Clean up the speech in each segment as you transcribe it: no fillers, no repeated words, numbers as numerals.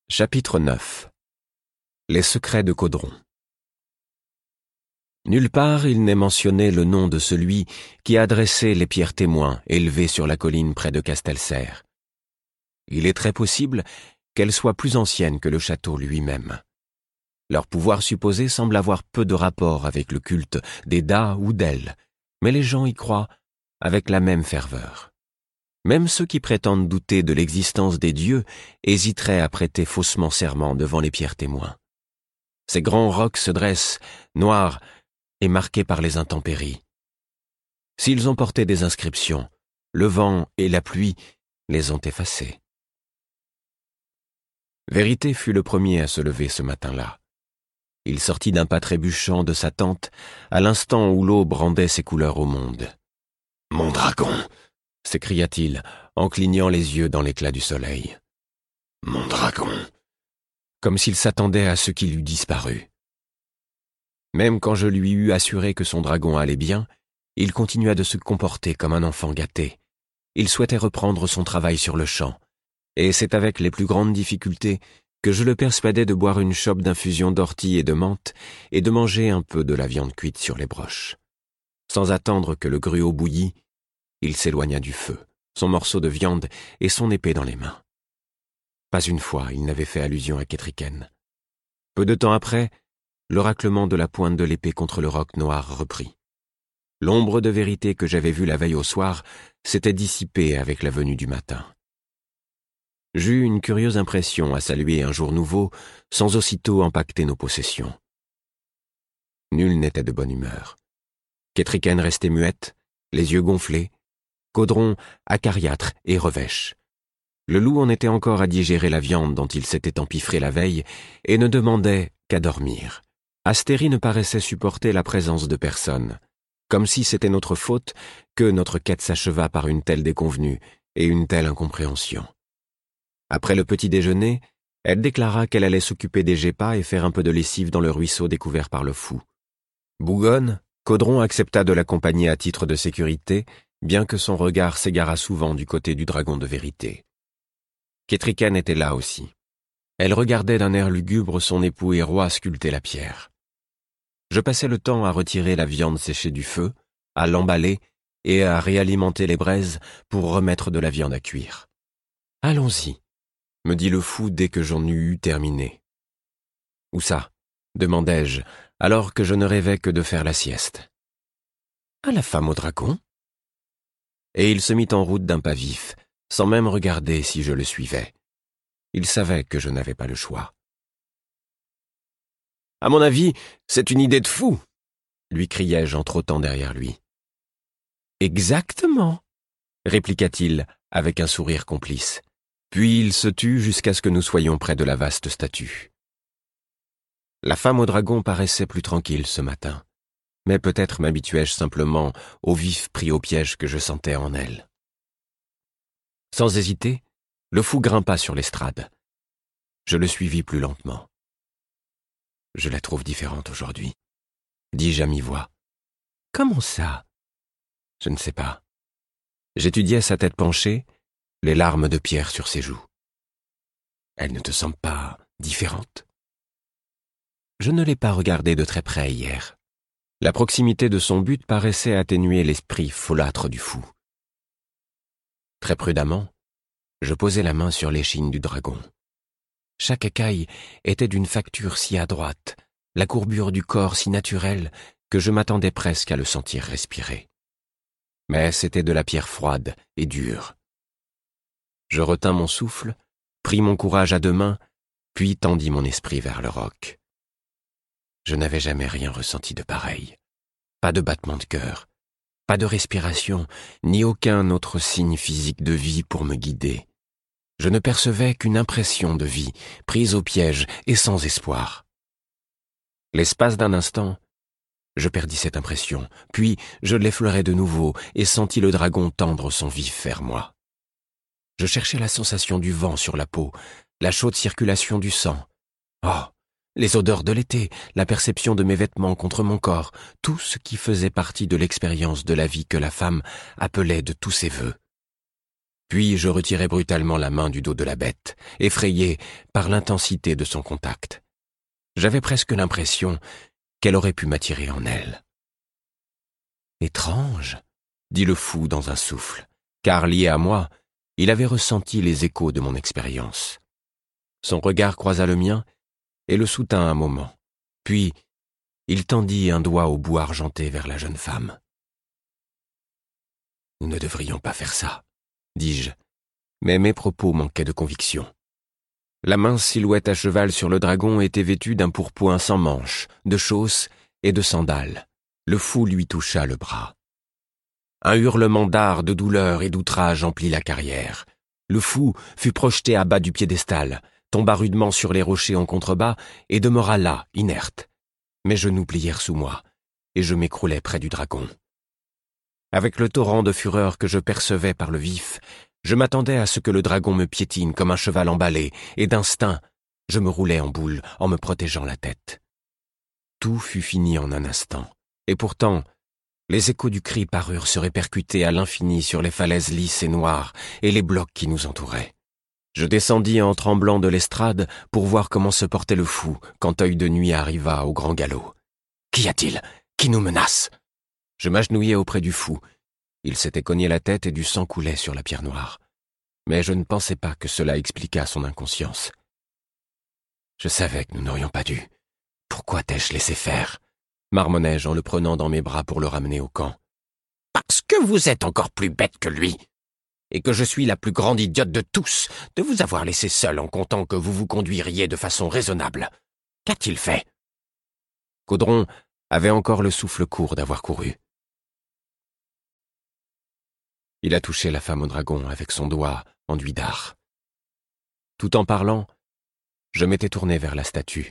Chapitre 9. Les secrets de Caudron. Nulle part il n'est mentionné le nom de celui qui a dressé les pierres témoins élevées sur la colline près de Castelserre. Il est très possible qu'elles soient plus anciennes que le château lui-même. Leur pouvoir supposé semble avoir peu de rapport avec le culte des dats ou d'elles, mais les gens y croient avec la même ferveur. Même ceux qui prétendent douter de l'existence des dieux hésiteraient à prêter faussement serment devant les pierres témoins. Ces grands rocs se dressent, noirs et marqués par les intempéries. S'ils ont porté des inscriptions, le vent et la pluie les ont effacés. Vérité fut le premier à se lever ce matin-là. Il sortit d'un pas trébuchant de sa tente à l'instant où l'aube rendait ses couleurs au monde. « Mon dragon !» s'écria-t-il en clignant les yeux dans l'éclat du soleil. « Mon dragon !» comme s'il s'attendait à ce qu'il eût disparu. Même quand je lui eus assuré que son dragon allait bien, il continua de se comporter comme un enfant gâté. Il souhaitait reprendre son travail sur le champ, et c'est avec les plus grandes difficultés que je le persuadai de boire une chope d'infusion d'ortie et de menthe et de manger un peu de la viande cuite sur les broches. Sans attendre que le gruau bouillît, il s'éloigna du feu, son morceau de viande et son épée dans les mains. Pas une fois il n'avait fait allusion à Kétriken. Peu de temps après, le raclement de la pointe de l'épée contre le roc noir reprit. L'ombre de vérité que j'avais vue la veille au soir s'était dissipée avec la venue du matin. J'eus une curieuse impression à saluer un jour nouveau sans aussitôt impacter nos possessions. Nul n'était de bonne humeur. Kétriken restait muette, les yeux gonflés, Caudron acariâtre et revêche. Le loup en était encore à digérer la viande dont il s'était empiffré la veille et ne demandait qu'à dormir. Astérie ne paraissait supporter la présence de personne, comme si c'était notre faute que notre quête s'acheva par une telle déconvenue et une telle incompréhension. Après le petit déjeuner, elle déclara qu'elle allait s'occuper des gepas et faire un peu de lessive dans le ruisseau découvert par le fou. Bougonne, Caudron accepta de l'accompagner à titre de sécurité, bien que son regard s'égarât souvent du côté du dragon de vérité. Kétriken était là aussi. Elle regardait d'un air lugubre son époux et roi sculpter la pierre. Je passais le temps à retirer la viande séchée du feu, à l'emballer et à réalimenter les braises pour remettre de la viande à cuire. « Allons-y », me dit le fou dès que j'en eus terminé. « Où ça ?» demandai-je, alors que je ne rêvais que de faire la sieste. « À la femme au dragon ?» Et il se mit en route d'un pas vif, sans même regarder si je le suivais. Il savait que je n'avais pas le choix. « À mon avis, c'est une idée de fou !» lui criai-je en trottant derrière lui. « Exactement !» répliqua-t-il avec un sourire complice. Puis il se tut jusqu'à ce que nous soyons près de la vaste statue. La femme au dragon paraissait plus tranquille ce matin, mais peut-être m'habituai-je simplement au vif pris au piège que je sentais en elle. Sans hésiter, le fou grimpa sur l'estrade. Je le suivis plus lentement. « Je la trouve différente aujourd'hui, » dis-je à mi-voix. « Comment ça ?» « Je ne sais pas. » J'étudiais sa tête penchée, les larmes de pierre sur ses joues. « Elle ne te semble pas différente ?» Je ne l'ai pas regardée de très près hier. La proximité de son but paraissait atténuer l'esprit folâtre du fou. Très prudemment, je posai la main sur l'échine du dragon. Chaque écaille était d'une facture si adroite, la courbure du corps si naturelle que je m'attendais presque à le sentir respirer. Mais c'était de la pierre froide et dure. Je retins mon souffle, pris mon courage à deux mains, puis tendis mon esprit vers le roc. Je n'avais jamais rien ressenti de pareil. Pas de battement de cœur, pas de respiration, ni aucun autre signe physique de vie pour me guider. Je ne percevais qu'une impression de vie, prise au piège et sans espoir. L'espace d'un instant, je perdis cette impression, puis je l'effleurai de nouveau et sentis le dragon tendre son vif vers moi. Je cherchais la sensation du vent sur la peau, la chaude circulation du sang. Oh, les odeurs de l'été, la perception de mes vêtements contre mon corps, tout ce qui faisait partie de l'expérience de la vie que la femme appelait de tous ses vœux. Puis je retirai brutalement la main du dos de la bête, effrayé par l'intensité de son contact. J'avais presque l'impression qu'elle aurait pu m'attirer en elle. « Étrange !» dit le fou dans un souffle, car lié à moi, il avait ressenti les échos de mon expérience. Son regard croisa le mien et le soutint un moment. Puis, il tendit un doigt au bout argenté vers la jeune femme. « Nous ne devrions pas faire ça, » dis-je, mais mes propos manquaient de conviction. La mince silhouette à cheval sur le dragon était vêtue d'un pourpoint sans manches, de chausses et de sandales. Le fou lui toucha le bras. Un hurlement d'art, de douleur et d'outrage emplit la carrière. Le fou fut projeté à bas du piédestal, tomba rudement sur les rochers en contrebas et demeura là, inerte. Mes genoux plièrent sous moi, et je m'écroulai près du dragon. Avec le torrent de fureur que je percevais par le vif, je m'attendais à ce que le dragon me piétine comme un cheval emballé, et d'instinct, je me roulai en boule en me protégeant la tête. Tout fut fini en un instant, et pourtant, les échos du cri parurent se répercuter à l'infini sur les falaises lisses et noires et les blocs qui nous entouraient. Je descendis en tremblant de l'estrade pour voir comment se portait le fou quand Œil de Nuit arriva au grand galop. « Qu'y a-t-il? Qui nous menace ?» Je m'agenouillai auprès du fou. Il s'était cogné la tête et du sang coulait sur la pierre noire. Mais je ne pensais pas que cela expliquât son inconscience. Je savais que nous n'aurions pas dû. Pourquoi t'ai-je laissé faire ? Marmonnai-je en le prenant dans mes bras pour le ramener au camp. Parce que vous êtes encore plus bête que lui, et que je suis la plus grande idiote de tous de vous avoir laissé seul en comptant que vous vous conduiriez de façon raisonnable. Qu'a-t-il fait ? Caudron avait encore le souffle court d'avoir couru. Il a touché la femme au dragon avec son doigt enduit d'art. Tout en parlant, je m'étais tourné vers la statue.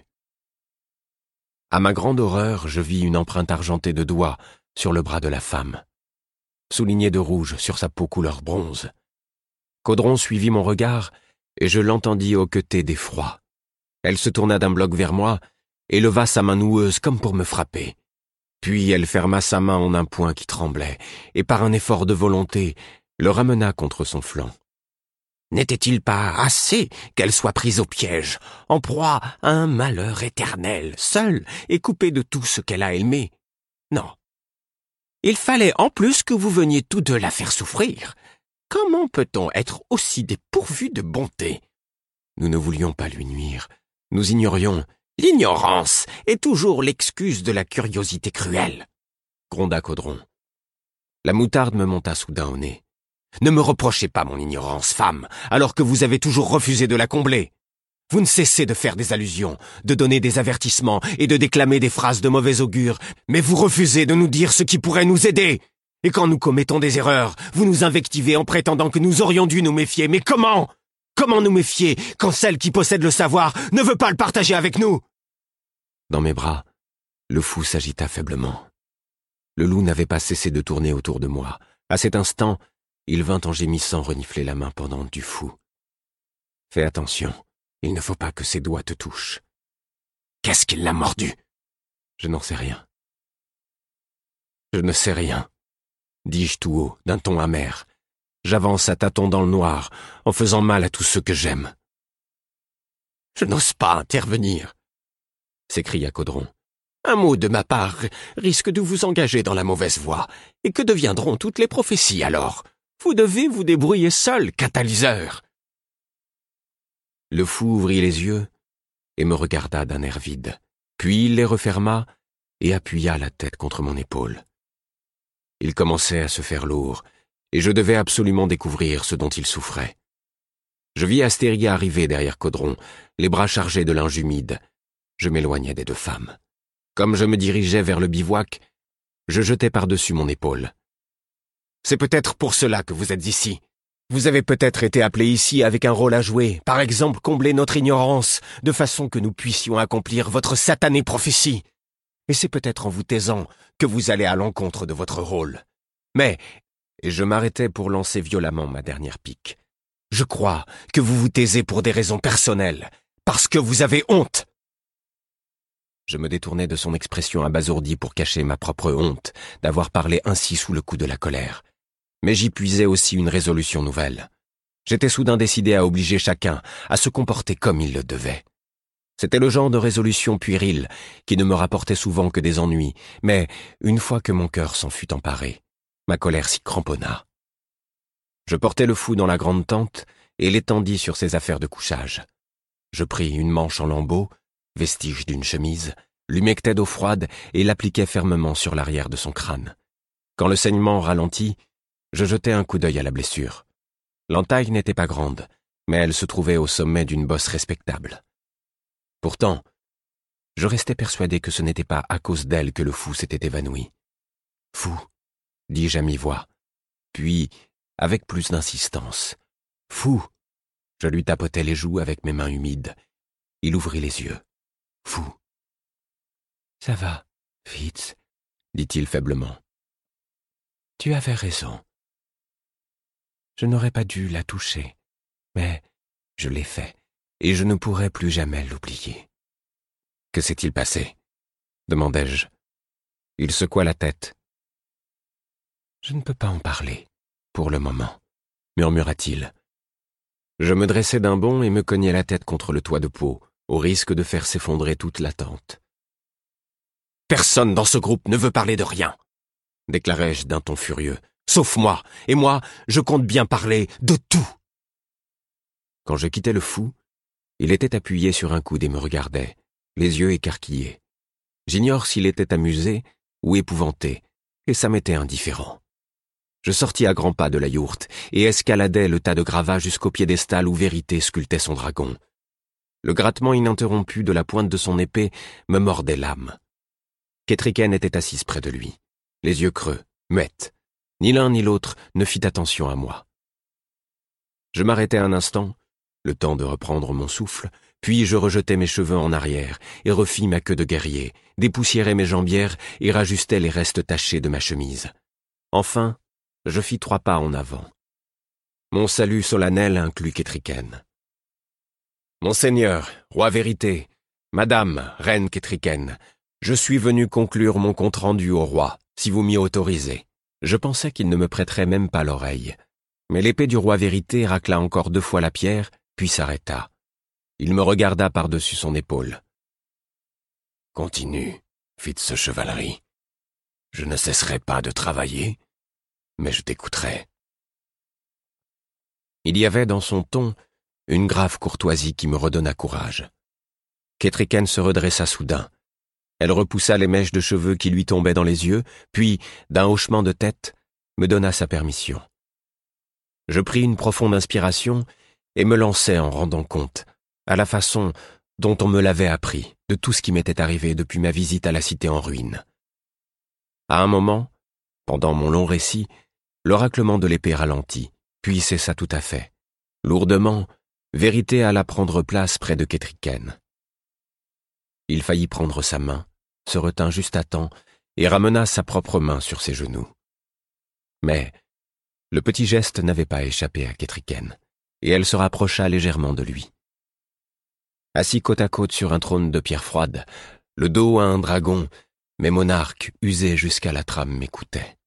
À ma grande horreur, je vis une empreinte argentée de doigts sur le bras de la femme, soulignée de rouge sur sa peau couleur bronze. Caudron suivit mon regard et je l'entendis hoqueter d'effroi. Elle se tourna d'un bloc vers moi et leva sa main noueuse comme pour me frapper. Puis elle ferma sa main en un poing qui tremblait et par un effort de volonté, le ramena contre son flanc. N'était-il pas assez qu'elle soit prise au piège, en proie à un malheur éternel, seule et coupée de tout ce qu'elle a aimé? Non. Il fallait en plus que vous veniez tous deux la faire souffrir. Comment peut-on être aussi dépourvu de bonté? Nous ne voulions pas lui nuire. Nous ignorions. L'ignorance est toujours l'excuse de la curiosité cruelle, gronda Caudron. La moutarde me monta soudain au nez. Ne me reprochez pas mon ignorance, femme, alors que vous avez toujours refusé de la combler. Vous ne cessez de faire des allusions, de donner des avertissements et de déclamer des phrases de mauvais augure, mais vous refusez de nous dire ce qui pourrait nous aider. Et quand nous commettons des erreurs, vous nous invectivez en prétendant que nous aurions dû nous méfier. Mais comment ? Comment nous méfier quand celle qui possède le savoir ne veut pas le partager avec nous ? Dans mes bras, le fou s'agita faiblement. Le loup n'avait pas cessé de tourner autour de moi. À cet instant, il vint en gémissant renifler la main pendante du fou. « Fais attention, il ne faut pas que ses doigts te touchent. »« Qu'est-ce qui l'a mordu ?»« Je n'en sais rien. »« Je ne sais rien, » dis-je tout haut, d'un ton amer. J'avance à tâtons dans le noir, en faisant mal à tous ceux que j'aime. « Je n'ose pas intervenir, » s'écria Caudron. « Un mot de ma part risque de vous engager dans la mauvaise voie. Et que deviendront toutes les prophéties alors ? Vous devez vous débrouiller seul, catalyseur. » Le fou ouvrit les yeux et me regarda d'un air vide. Puis il les referma et appuya la tête contre mon épaule. Il commençait à se faire lourd, et je devais absolument découvrir ce dont il souffrait. Je vis Astéria arriver derrière Caudron, les bras chargés de linge humide. Je m'éloignais des deux femmes. Comme je me dirigeais vers le bivouac, je jetai par-dessus mon épaule. « C'est peut-être pour cela que vous êtes ici. Vous avez peut-être été appelé ici avec un rôle à jouer, par exemple combler notre ignorance, de façon que nous puissions accomplir votre satanée prophétie. Et c'est peut-être en vous taisant que vous allez à l'encontre de votre rôle. Mais, et je m'arrêtai pour lancer violemment ma dernière pique, je crois que vous vous taisez pour des raisons personnelles, parce que vous avez honte. » Je me détournai de son expression abasourdie pour cacher ma propre honte d'avoir parlé ainsi sous le coup de la colère. Mais j'y puisais aussi une résolution nouvelle. J'étais soudain décidé à obliger chacun à se comporter comme il le devait. C'était le genre de résolution puérile qui ne me rapportait souvent que des ennuis, mais une fois que mon cœur s'en fut emparé, ma colère s'y cramponna. Je portai le fou dans la grande tente et l'étendis sur ses affaires de couchage. Je pris une manche en lambeaux, vestige d'une chemise, l'humectai d'eau froide et l'appliquai fermement sur l'arrière de son crâne. Quand le saignement ralentit, je jetai un coup d'œil à la blessure. L'entaille n'était pas grande, mais elle se trouvait au sommet d'une bosse respectable. Pourtant, je restais persuadé que ce n'était pas à cause d'elle que le fou s'était évanoui. « Fou !» dis-je à mi-voix, puis, avec plus d'insistance, « Fou !» Je lui tapotai les joues avec mes mains humides. Il ouvrit les yeux. « Fou !»« Ça va, Fitz, » dit-il faiblement. « Tu avais raison. Je n'aurais pas dû la toucher, mais je l'ai fait, et je ne pourrai plus jamais l'oublier. » « Que s'est-il passé ?» demandai-je. Il secoua la tête. « Je ne peux pas en parler, pour le moment, » murmura-t-il. Je me dressai d'un bond et me cognai la tête contre le toit de peau, au risque de faire s'effondrer toute la tente. « Personne dans ce groupe ne veut parler de rien !» déclarai-je d'un ton furieux. « Sauf moi, et moi, je compte bien parler de tout !» Quand je quittai le fou, il était appuyé sur un coude et me regardait, les yeux écarquillés. J'ignore s'il était amusé ou épouvanté, et ça m'était indifférent. Je sortis à grands pas de la yourte et escaladai le tas de gravats jusqu'au piédestal où Vérité sculptait son dragon. Le grattement ininterrompu de la pointe de son épée me mordait l'âme. Kétriken était assise près de lui, les yeux creux, muette. Ni l'un ni l'autre ne fit attention à moi. Je m'arrêtai un instant, le temps de reprendre mon souffle, puis je rejetai mes cheveux en arrière et refis ma queue de guerrier, dépoussiérai mes jambières et rajustai les restes tachés de ma chemise. Enfin, je fis 3 pas en avant. Mon salut solennel inclut Kétriken. « Monseigneur, roi Vérité, Madame, reine Kétriken, je suis venu conclure mon compte-rendu au roi, si vous m'y autorisez. » Je pensais qu'il ne me prêterait même pas l'oreille. Mais l'épée du roi Vérité racla encore 2 fois la pierre, puis s'arrêta. Il me regarda par-dessus son épaule. « Continue, Fitz Chevalerie. Je ne cesserai pas de travailler, mais je t'écouterai. » Il y avait dans son ton une grave courtoisie qui me redonna courage. Kétriken se redressa soudain. Elle repoussa les mèches de cheveux qui lui tombaient dans les yeux, puis, d'un hochement de tête, me donna sa permission. Je pris une profonde inspiration et me lançai en rendant compte, à la façon dont on me l'avait appris, de tout ce qui m'était arrivé depuis ma visite à la cité en ruine. À un moment, pendant mon long récit, le raclement de l'épée ralentit, puis cessa tout à fait. Lourdement, Vérité alla prendre place près de Kétriken. Il faillit prendre sa main, se retint juste à temps et ramena sa propre main sur ses genoux. Mais le petit geste n'avait pas échappé à Kétriken, et elle se rapprocha légèrement de lui. Assis côte à côte sur un trône de pierre froide, le dos à un dragon, mes monarques, usés jusqu'à la trame, m'écoutaient.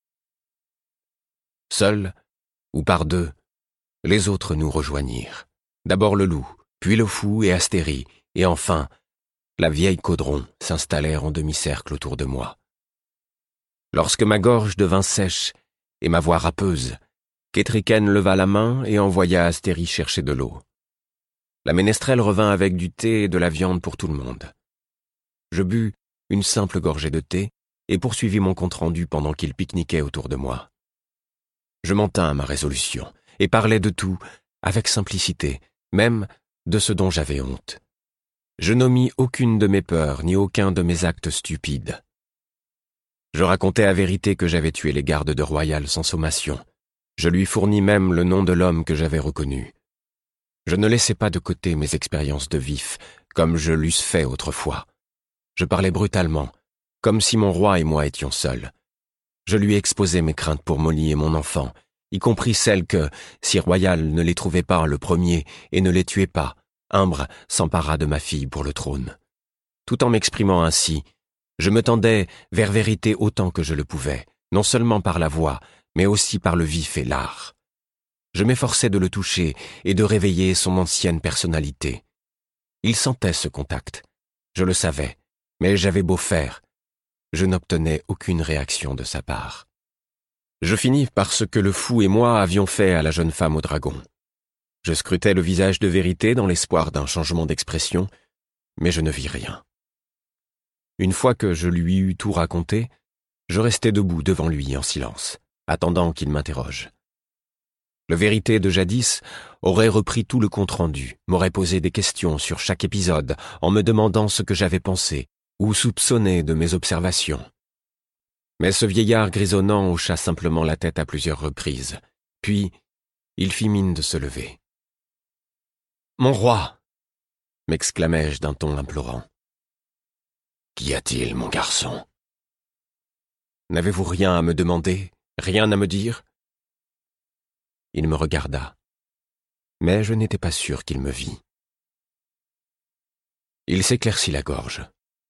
Seuls, ou par 2, les autres nous rejoignirent. D'abord le loup, puis le fou et Astérie, et enfin, la vieille Caudron s'installèrent en demi-cercle autour de moi. Lorsque ma gorge devint sèche et ma voix râpeuse, Kétriken leva la main et envoya Astérie chercher de l'eau. La ménestrelle revint avec du thé et de la viande pour tout le monde. Je bus une simple gorgée de thé et poursuivis mon compte-rendu pendant qu'ils pique-niquaient autour de moi. Je m'en tins à ma résolution et parlais de tout, avec simplicité, même de ce dont j'avais honte. Je n'omis aucune de mes peurs ni aucun de mes actes stupides. Je racontai à Vérité que j'avais tué les gardes de Royal sans sommation. Je lui fournis même le nom de l'homme que j'avais reconnu. Je ne laissais pas de côté mes expériences de vif, comme je l'eusse fait autrefois. Je parlais brutalement, comme si mon roi et moi étions seuls. Je lui exposai mes craintes pour Molly et mon enfant, y compris celles que, si Royal ne les trouvait pas le premier et ne les tuait pas, Imbre s'empara de ma fille pour le trône. Tout en m'exprimant ainsi, je me tendais vers Vérité autant que je le pouvais, non seulement par la voix, mais aussi par le vif et l'art. Je m'efforçais de le toucher et de réveiller son ancienne personnalité. Il sentait ce contact. Je le savais, mais j'avais beau faire. Je n'obtenais aucune réaction de sa part. Je finis par ce que le fou et moi avions fait à la jeune femme au dragon. Je scrutais le visage de Vérité dans l'espoir d'un changement d'expression, mais je ne vis rien. Une fois que je lui eus tout raconté, je restai debout devant lui en silence, attendant qu'il m'interroge. Le Vérité de jadis aurait repris tout le compte-rendu, m'aurait posé des questions sur chaque épisode en me demandant ce que j'avais pensé ou soupçonné de mes observations. Mais ce vieillard grisonnant hocha simplement la tête à plusieurs reprises, puis il fit mine de se lever. « Mon roi !» m'exclamai-je d'un ton implorant. « Qu'y a-t-il, mon garçon ?»« N'avez-vous rien à me demander, rien à me dire ?» Il me regarda, mais je n'étais pas sûr qu'il me vît. Il s'éclaircit la gorge.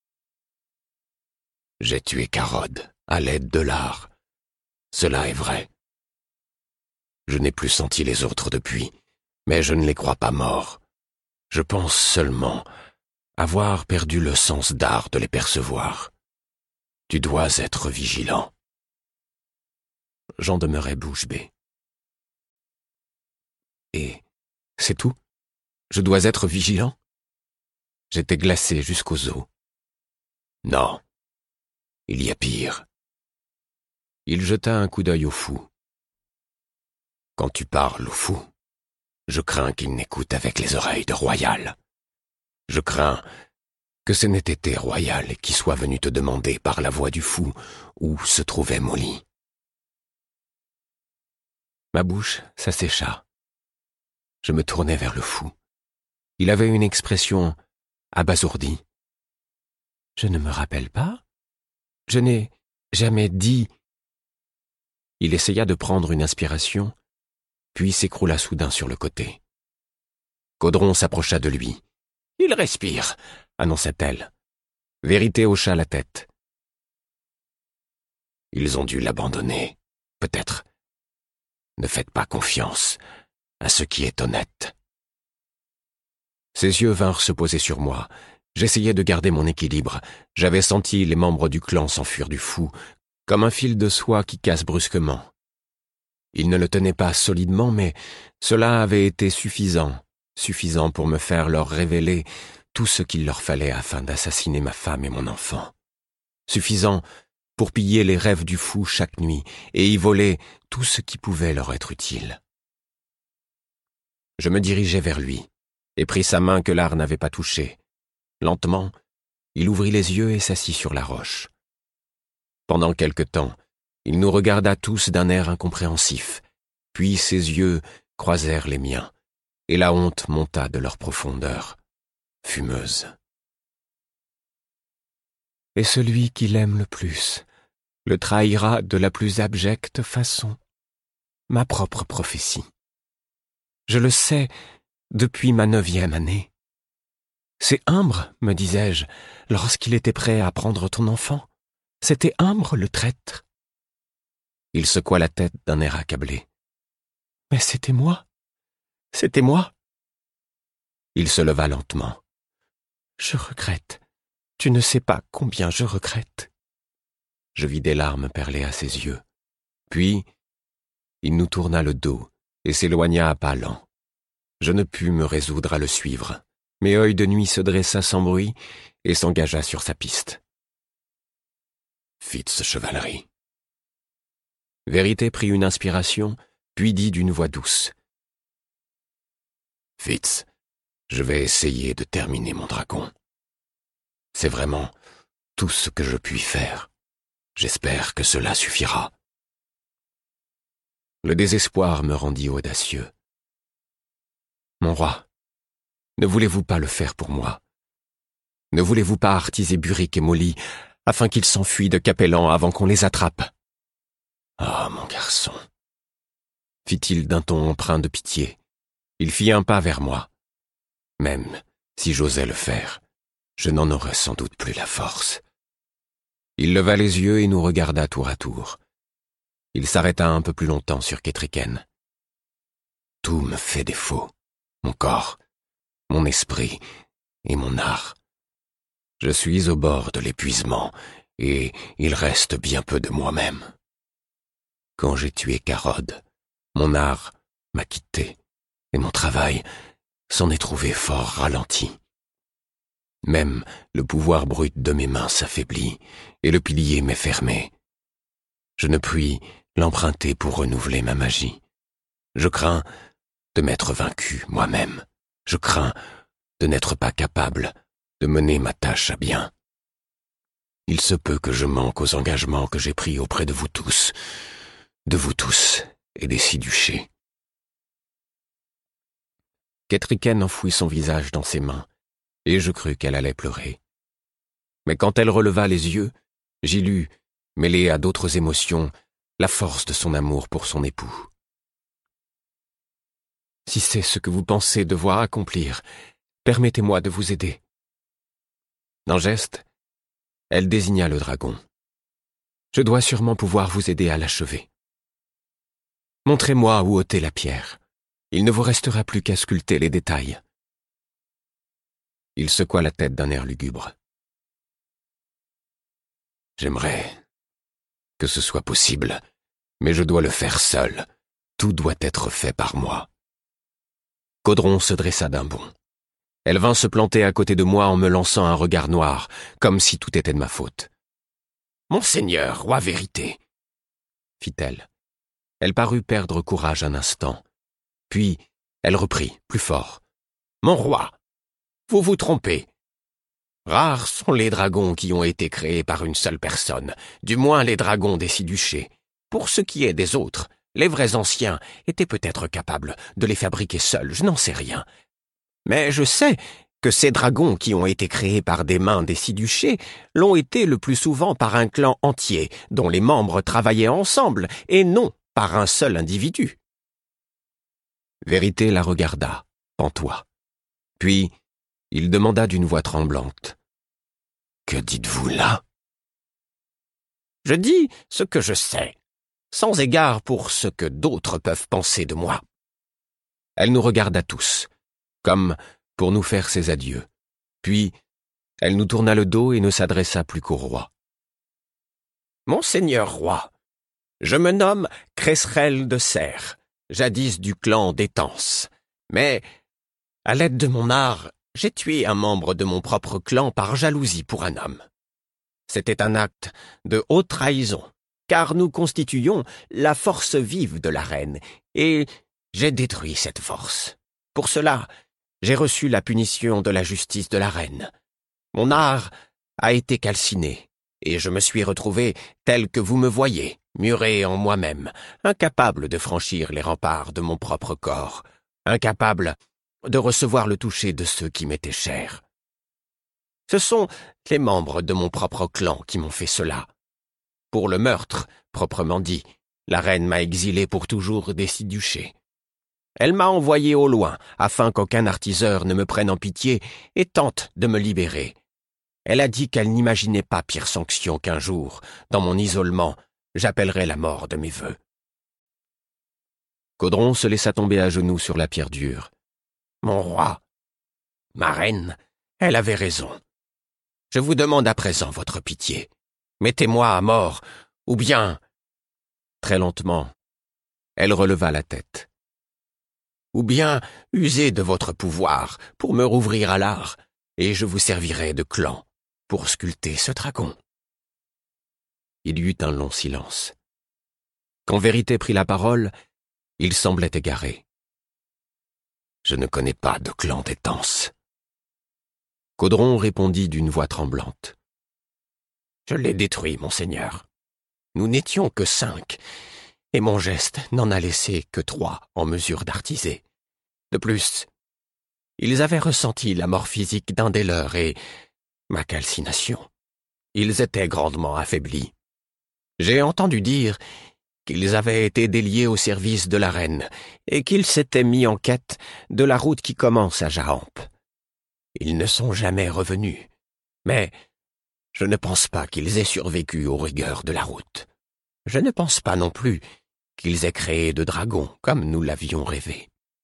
« J'ai tué Carode à l'aide de l'art. Cela est vrai. Je n'ai plus senti les autres depuis, mais je ne les crois pas morts. Je pense seulement avoir perdu le sens d'art de les percevoir. Tu dois être vigilant. » J'en demeurais bouche bée. « Et c'est tout? Je dois être vigilant ?» J'étais glacé jusqu'aux os. « Non, il y a pire. » Il jeta un coup d'œil au fou. « Quand tu parles au fou, je crains qu'il n'écoute avec les oreilles de Royal. Je crains que ce n'ait été Royal qui soit venu te demander par la voix du fou où se trouvait Molly. » Ma bouche s'assécha. Je me tournai vers le fou. Il avait une expression abasourdie. « Je ne me rappelle pas. Je n'ai jamais dit... » Il essaya de prendre une inspiration, puis s'écroula soudain sur le côté. Caudron s'approcha de lui. « Il respire !» annonça-t-elle. Vérité hocha la tête. « Ils ont dû l'abandonner, peut-être. Ne faites pas confiance à ce qui est honnête. » Ses yeux vinrent se poser sur moi. J'essayais de garder mon équilibre. J'avais senti les membres du clan s'enfuir du fou, comme un fil de soie qui casse brusquement. Ils ne le tenaient pas solidement, mais cela avait été suffisant pour me faire leur révéler tout ce qu'il leur fallait afin d'assassiner ma femme et mon enfant. Suffisant pour piller les rêves du fou chaque nuit et y voler tout ce qui pouvait leur être utile. Je me dirigeai vers lui et pris sa main que l'art n'avait pas touchée. Lentement, il ouvrit les yeux et s'assit sur la roche. Pendant quelque temps, il nous regarda tous d'un air incompréhensif, puis ses yeux croisèrent les miens, et la honte monta de leur profondeur, fumeuse. « Et celui qui l'aime le plus le trahira de la plus abjecte façon. Ma propre prophétie. Je le sais depuis ma 9e année. C'est Imbre, me disais-je, lorsqu'il était prêt à prendre ton enfant. C'était Imbre le traître. » Il secoua la tête d'un air accablé. « Mais c'était moi. C'était moi. » Il se leva lentement. « Je regrette. Tu ne sais pas combien je regrette. » Je vis des larmes perler à ses yeux. Puis, il nous tourna le dos et s'éloigna à pas lents. Je ne pus me résoudre à le suivre. Mais Œil de Nuit se dressa sans bruit et s'engagea sur sa piste. Fitz chevalerie. Vérité prit une inspiration, puis dit d'une voix douce. Fitz, je vais essayer de terminer mon dragon. C'est vraiment tout ce que je puis faire. J'espère que cela suffira. Le désespoir me rendit audacieux. Mon roi, ne voulez-vous pas le faire pour moi? Ne voulez-vous pas artiser Buric et Molly afin qu'ils s'enfuient de Capellan avant qu'on les attrape? Ah, mon garçon, fit-il d'un ton empreint de pitié. Il fit un pas vers moi. Même si j'osais le faire, je n'en aurais sans doute plus la force. Il leva les yeux et nous regarda tour à tour. Il s'arrêta un peu plus longtemps sur Ketriken. Tout me fait défaut. Mon corps, mon esprit et mon art. Je suis au bord de l'épuisement, et il reste bien peu de moi-même. Quand j'ai tué Carode, mon art m'a quitté, et mon travail s'en est trouvé fort ralenti. Même le pouvoir brut de mes mains s'affaiblit, et le pilier m'est fermé. Je ne puis l'emprunter pour renouveler ma magie. Je crains de m'être vaincu moi-même. Je crains de n'être pas capable de mener ma tâche à bien. Il se peut que je manque aux engagements que j'ai pris auprès de vous tous et des six duchés. Ketriken enfouit son visage dans ses mains, et je crus qu'elle allait pleurer. Mais quand elle releva les yeux, j'y lus, mêlée à d'autres émotions, la force de son amour pour son époux. « Si c'est ce que vous pensez devoir accomplir, permettez-moi de vous aider. » D'un geste, elle désigna le dragon. « Je dois sûrement pouvoir vous aider à l'achever. Montrez-moi où ôter la pierre. Il ne vous restera plus qu'à sculpter les détails. » Il secoua la tête d'un air lugubre. « J'aimerais que ce soit possible, mais je dois le faire seul. Tout doit être fait par moi. » Caudron se dressa d'un bond. Elle vint se planter à côté de moi en me lançant un regard noir, comme si tout était de ma faute. « Monseigneur, roi vérité !» fit-elle. Elle parut perdre courage un instant. Puis, elle reprit, plus fort. « Mon roi, vous vous trompez. Rares sont les dragons qui ont été créés par une seule personne, du moins les dragons des six duchés. Pour ce qui est des autres, les vrais anciens étaient peut-être capables de les fabriquer seuls, je n'en sais rien. Mais je sais que ces dragons qui ont été créés par des mains des six duchés l'ont été le plus souvent par un clan entier, dont les membres travaillaient ensemble, et non par un seul individu. » Vérité la regarda, pantois. Puis, il demanda d'une voix tremblante. « Que dites-vous là ?»« Je dis ce que je sais, sans égard pour ce que d'autres peuvent penser de moi. » Elle nous regarda tous, comme pour nous faire ses adieux. Puis, elle nous tourna le dos et ne s'adressa plus qu'au roi. « Monseigneur roi, je me nomme Cresserelle de Serre, jadis du clan d'Étance, mais, à l'aide de mon art, j'ai tué un membre de mon propre clan par jalousie pour un homme. C'était un acte de haute trahison, car nous constituions la force vive de la reine, et j'ai détruit cette force. Pour cela, j'ai reçu la punition de la justice de la reine. Mon art a été calciné, et je me suis retrouvé tel que vous me voyez, muré en moi-même, incapable de franchir les remparts de mon propre corps, incapable de recevoir le toucher de ceux qui m'étaient chers. Ce sont les membres de mon propre clan qui m'ont fait cela. Pour le meurtre, proprement dit, la reine m'a exilé pour toujours des six duchés. Elle m'a envoyé au loin, afin qu'aucun artiseur ne me prenne en pitié et tente de me libérer. Elle a dit qu'elle n'imaginait pas pire sanction qu'un jour, dans mon isolement, j'appellerais la mort de mes vœux. Caudron se laissa tomber à genoux sur la pierre dure. « Mon roi, ma reine, elle avait raison. Je vous demande à présent votre pitié. Mettez-moi à mort, ou bien... » Très lentement, elle releva la tête. « Ou bien usez de votre pouvoir pour me rouvrir à l'art, et je vous servirai de clan pour sculpter ce dragon. » Il y eut un long silence. Quand Vérité prit la parole, il semblait égaré. « Je ne connais pas de clan d'Étance. » Caudron répondit d'une voix tremblante. « Je l'ai détruit, monseigneur. Nous n'étions que 5, et mon geste n'en a laissé que 3 en mesure d'artiser. De plus, ils avaient ressenti la mort physique d'un des leurs et ma calcination. Ils étaient grandement affaiblis. J'ai entendu dire qu'ils avaient été déliés au service de la reine et qu'ils s'étaient mis en quête de la route qui commence à Jahamp. Ils ne sont jamais revenus, mais je ne pense pas qu'ils aient survécu aux rigueurs de la route. Je ne pense pas non plus qu'ils aient créé de dragons comme nous l'avions rêvé.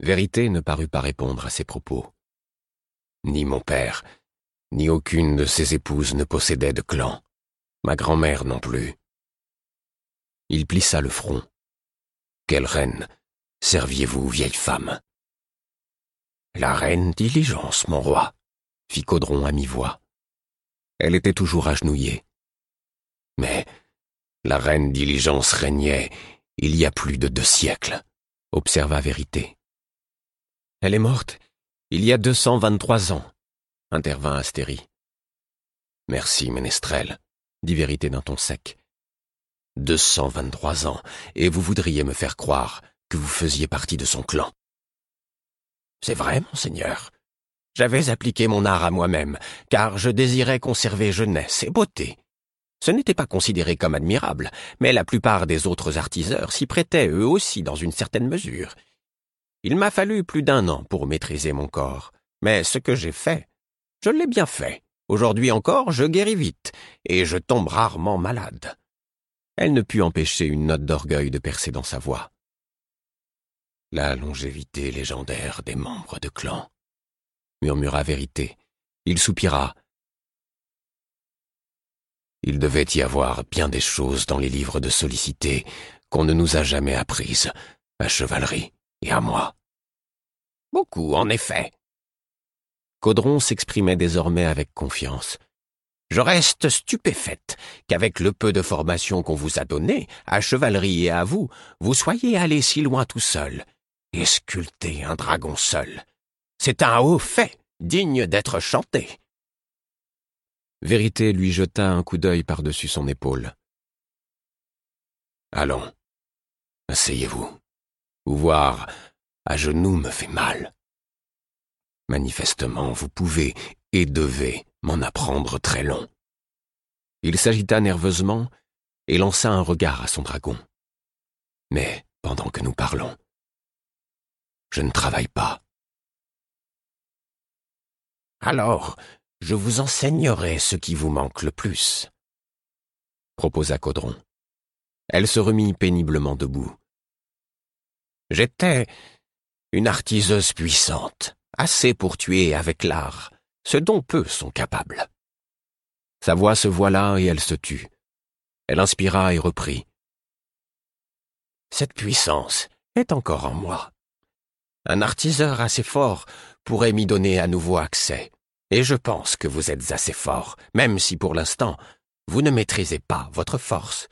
Vérité ne parut pas répondre à ces propos. Ni mon père, ni aucune de ses épouses ne possédait de clan. Ma grand-mère non plus. Il plissa le front. Quelle reine serviez-vous, vieille femme? La reine Diligence, mon roi, fit Caudron à mi-voix. Elle était toujours agenouillée. Mais la reine Diligence régnait il y a plus de 2 siècles, observa Vérité. Elle est morte il y a 223 ans, intervint Astérie. Merci, ménestrel, dit Vérité d'un ton sec. 223 ans, et vous voudriez me faire croire que vous faisiez partie de son clan. C'est vrai, monseigneur. J'avais appliqué mon art à moi-même, car je désirais conserver jeunesse et beauté. Ce n'était pas considéré comme admirable, mais la plupart des autres artiseurs s'y prêtaient eux aussi dans une certaine mesure. Il m'a fallu plus d'1 an pour maîtriser mon corps, mais ce que j'ai fait, je l'ai bien fait. Aujourd'hui encore, je guéris vite, et je tombe rarement malade. Elle ne put empêcher une note d'orgueil de percer dans sa voix. La longévité légendaire des membres de clan, murmura Vérité. Il soupira. Il devait y avoir bien des choses dans les livres de Sollicité qu'on ne nous a jamais apprises, à Chevalerie et à moi. Beaucoup, en effet. Caudron s'exprimait désormais avec confiance. Je reste stupéfaite qu'avec le peu de formation qu'on vous a donné, à Chevalerie et à vous, vous soyez allé si loin tout seul, et sculpter un dragon seul. C'est un haut fait, digne d'être chanté. Vérité lui jeta un coup d'œil par-dessus son épaule. Allons, asseyez-vous. Vous voir à genoux me fait mal. Manifestement, vous pouvez et devez m'en apprendre très long. Il s'agita nerveusement et lança un regard à son dragon. Mais pendant que nous parlons, je ne travaille pas. Alors, je vous enseignerai ce qui vous manque le plus, proposa Caudron. Elle se remit péniblement debout. J'étais une artiseuse puissante, assez pour tuer avec l'art, ce dont peu sont capables. Sa voix se voila et elle se tut. Elle inspira et reprit. Cette puissance est encore en moi. Un artiseur assez fort pourrait m'y donner à nouveau accès, et je pense que vous êtes assez fort, même si pour l'instant, vous ne maîtrisez pas votre force.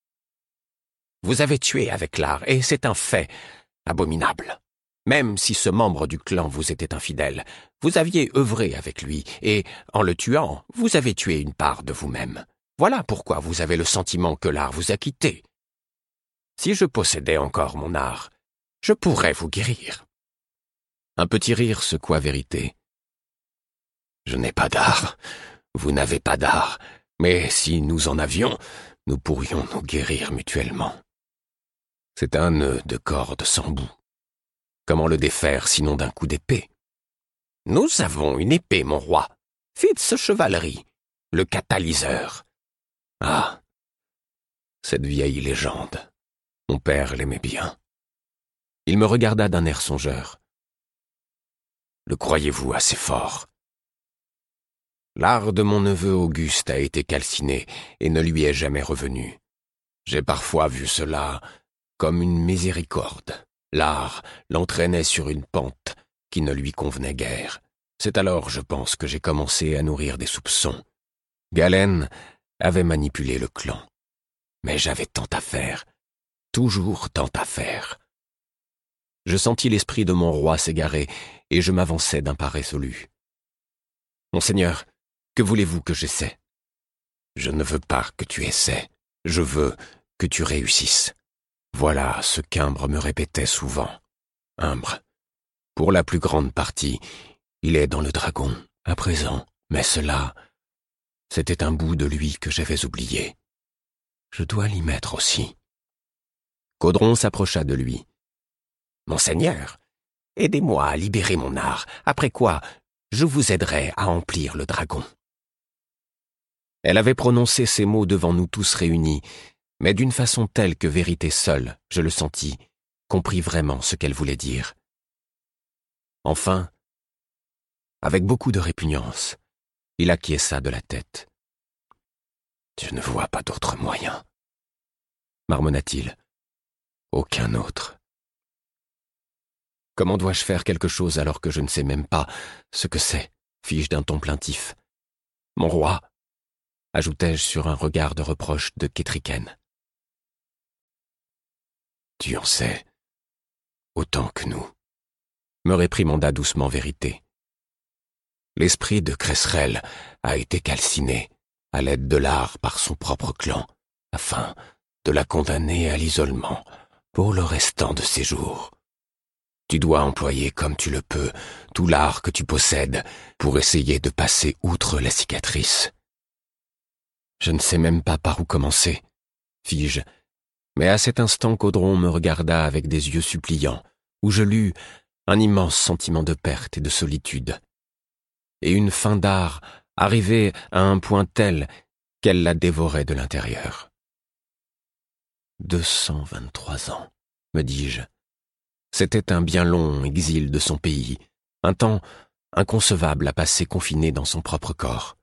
Vous avez tué avec l'art, et c'est un fait abominable. Même si ce membre du clan vous était infidèle, vous aviez œuvré avec lui, et, en le tuant, vous avez tué une part de vous-même. Voilà pourquoi vous avez le sentiment que l'art vous a quitté. Si je possédais encore mon art, je pourrais vous guérir. Un petit rire secoua Vérité. Je n'ai pas d'art, vous n'avez pas d'art, mais si nous en avions, nous pourrions nous guérir mutuellement. C'est un nœud de corde sans bout. Comment le défaire sinon d'un coup d'épée? Nous avons une épée, mon roi. Fitz Chevalerie, le catalyseur. Ah, cette vieille légende. Mon père l'aimait bien. Il me regarda d'un air songeur. Le croyez-vous assez fort? L'art de mon neveu Auguste a été calciné et ne lui est jamais revenu. J'ai parfois vu cela comme une miséricorde. L'art l'entraînait sur une pente qui ne lui convenait guère. C'est alors, je pense, que j'ai commencé à nourrir des soupçons. Galen avait manipulé le clan. Mais j'avais tant à faire, toujours tant à faire. Je sentis l'esprit de mon roi s'égarer et je m'avançai d'un pas résolu. Monseigneur, que voulez-vous que j'essaie? Je ne veux pas que tu essaies, je veux que tu réussisses. Voilà ce qu'Imbre me répétait souvent. Imbre, pour la plus grande partie, il est dans le dragon, à présent, mais cela, c'était un bout de lui que j'avais oublié. Je dois l'y mettre aussi. Caudron s'approcha de lui. Monseigneur, aidez-moi à libérer mon art, après quoi je vous aiderai à emplir le dragon. Elle avait prononcé ces mots devant nous tous réunis, mais d'une façon telle que Vérité seule, je le sentis, comprit vraiment ce qu'elle voulait dire. Enfin, avec beaucoup de répugnance, il acquiesça de la tête. « Je ne vois pas d'autre moyen, » marmonna-t-il. « Aucun autre. » « Comment dois-je faire quelque chose alors que je ne sais même pas ce que c'est ?» fis-je d'un ton plaintif. « Mon roi » ajoutai-je sur un regard de reproche de Kétriken. « Tu en sais autant que nous, » me réprimanda doucement Vérité. « L'esprit de Cresserelle a été calciné à l'aide de l'art par son propre clan, afin de la condamner à l'isolement pour le restant de ses jours. Tu dois employer comme tu le peux tout l'art que tu possèdes pour essayer de passer outre la cicatrice. » « Je ne sais même pas par où commencer, » fis-je, mais à cet instant Caudron me regarda avec des yeux suppliants, où je lus un immense sentiment de perte et de solitude, et une faim d'art arrivée à un point tel qu'elle la dévorait de l'intérieur. 223 ans, me dis-je. C'était un bien long exil de son pays, un temps inconcevable à passer confiné dans son propre corps.